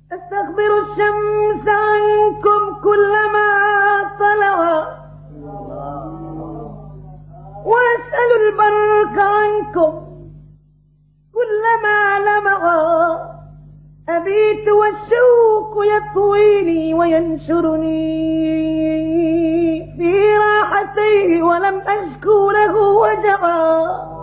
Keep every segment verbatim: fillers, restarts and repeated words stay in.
أستخبر الشمس عنكم كلما طلع، وأسأل البرق عنكم كلما لمع. أبيت والشوق يطويني وينشرني في راحتيه ولم أشكو له وجعا.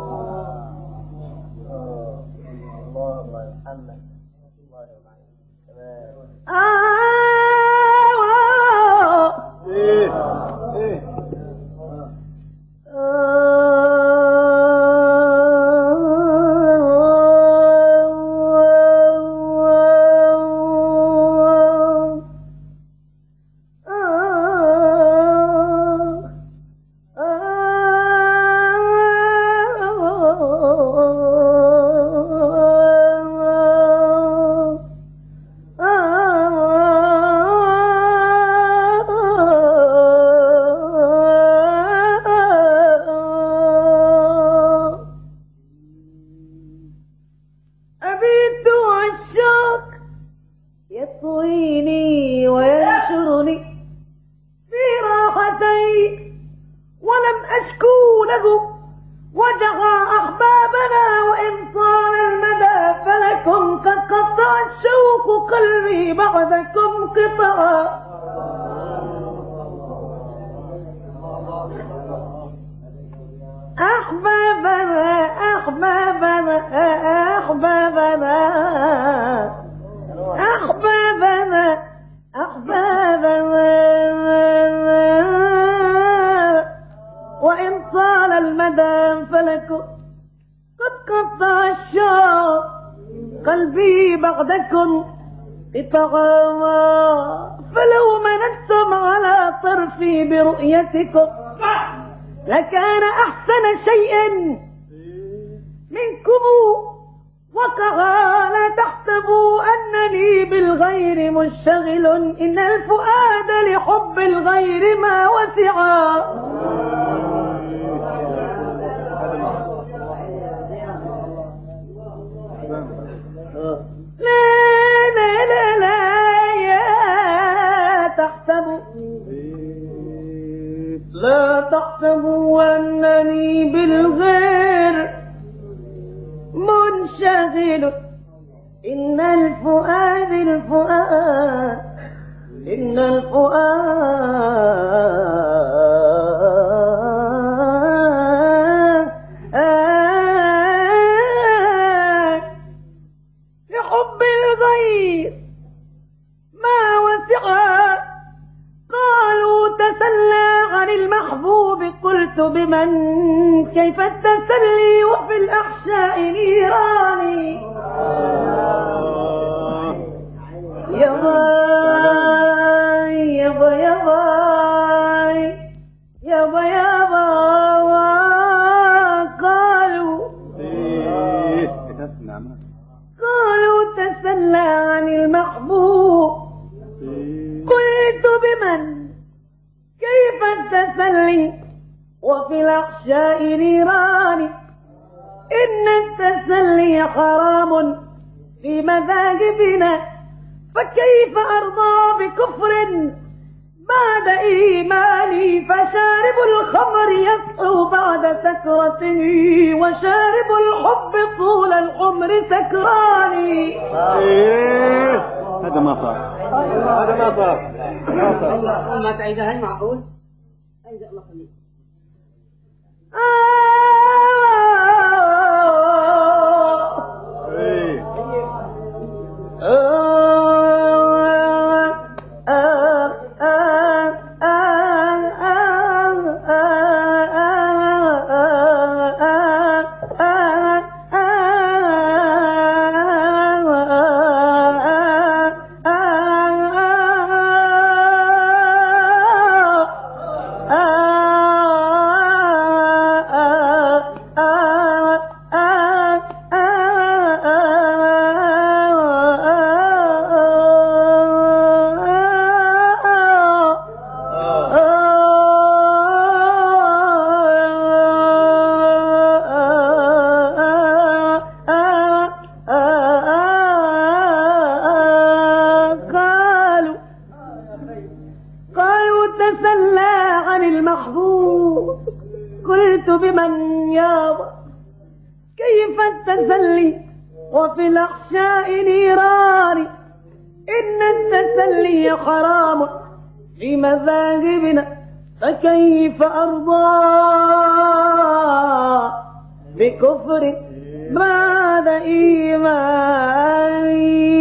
يطويني وينشرني في راحتي ولم أشكو له وجعا. أحبابنا وإن طال المدى فلكم قد قطع الشوق قلبي بعدكم قطعا. أحبابنا أحبابنا أحبابنا أحبابنا أحبابنا وإن طال المدى فلكم قد قطع الشوق قلبي بعدكم قطعا. فلو منتم على طرفي برؤيتكم لكان أحسن شيء منكم وقعا. لا تحسبوا أنني بالغير مشتغل، إن الفؤاد لحب الغير ما وسعا. لا لا لا لا يا تحسبوا لا تحسبوا أنني بالغير منشغل، إن الفؤاد الفؤاد إن الفؤاد لحب الغير ما وسعا. قالوا تسلى عن المحبوب، قلت بمن كيف التسلي وفي الأحشاء نيراني. يا باي يا باي يا باي يا باي يا باي. قالوا قالوا تسلى عن المحبوب، قلت بمن كيف التسلي وفي الأحشاء نيران. إن التسلي حرام في مذاهبنا، فكيف أرضى بكفر بعد إيماني. فشارب الخمر يسعو بعد سكرته، وشارب الحب طول العمر سكراني. هذا ما صار هذا ما صار ما تعيدها هاي معقول؟ أيضا الله خليك. بمن يابى كيف التسلي وفي الأحشاء نيران إن التسلي حرام في مذاهبنا فكيف أرضى بكفر بعد إيماني